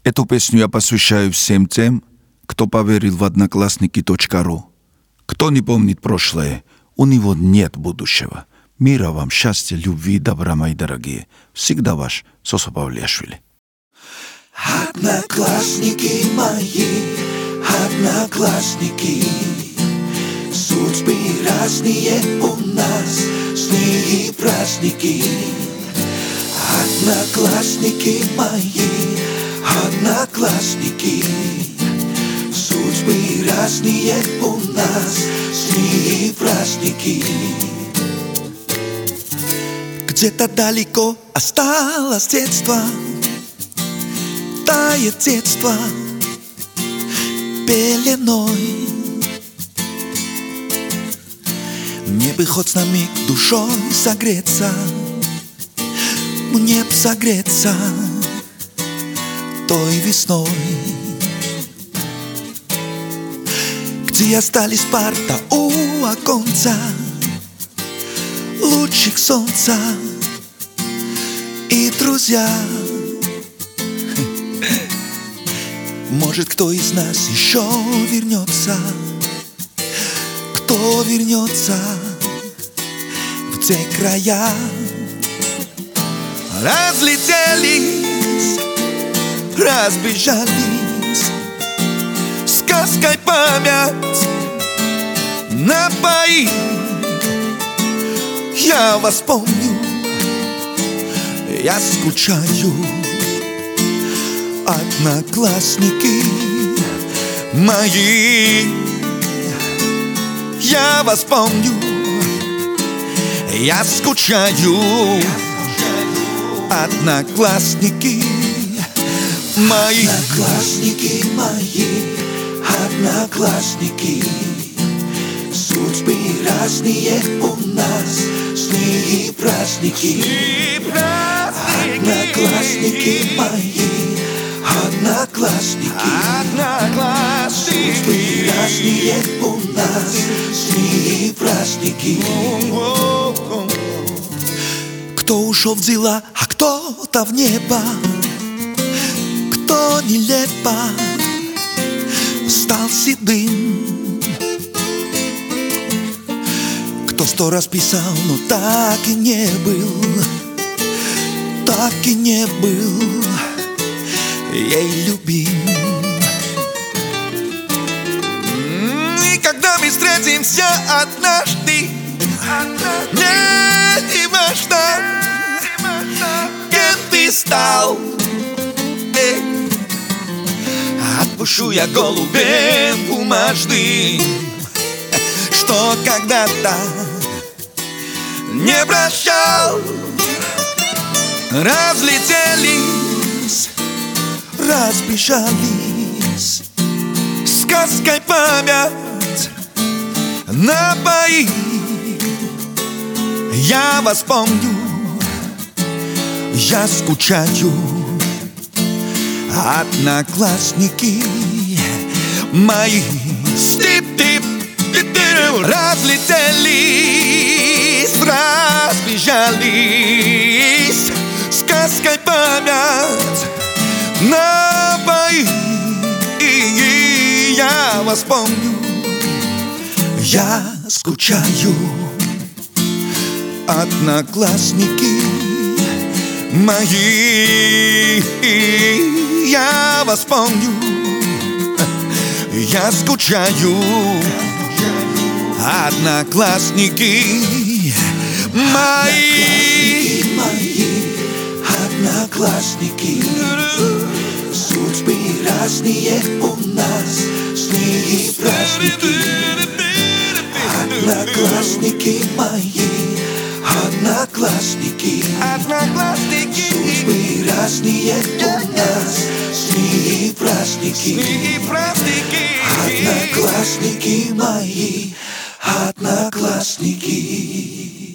Эту песню я посвящаю всем тем, кто поверил в Одноклассники.ру. Кто не помнит прошлое, у него нет будущего. Мира вам, счастья, любви и добра, мои дорогие. Всегда ваш Сосо Павлиашвили. Одноклассники мои, одноклассники, судьбы разные у нас, сны и праздники. Одноклассники мои, одноклассники, судьбы разные у нас, сны и праздники. Где-то далеко осталось детство, тает детство пеленой. Мне бы хоть на миг душой согреться, мне б согреться той весной, где остались парта у оконца, лучик солнца и друзья. Может, кто из нас еще вернется, кто вернется в те края. Разлетелись, разбежались, сказкой память напои. Я вас помню, я скучаю. Одноклассники мои, я вас помню, я скучаю. Одноклассники мои, одноклассники мои, одноклассники, судьбы разные у нас, сны и праздники. Одноклассники мои, одноклассники, судьбы разные у нас, сны и праздники. Кто ушел в дела, а кто-то в небо, кто нелепо стал седым, кто 100 раз писал, но так и не был, так и не был ей любим. И когда мы встретимся однажды, не важно, кем ты стал. Отпущу я голубем бумажным, что когда-то не прощал. Разлетелись, разбежались, сказкой память напои. Я вас помню, я скучаю. Одноклассники мои, разлетелись, разбежались, сказкой память напои. Я вас помню, я скучаю. Одноклассники мои, я вас помню, я скучаю. Одноклассники мои, одноклассники, судьбы разные у нас, сны и праздники. Одноклассники мои, одноклассники, судьбы разные у нас, сны и праздники. Одноклассники мои, одноклассники.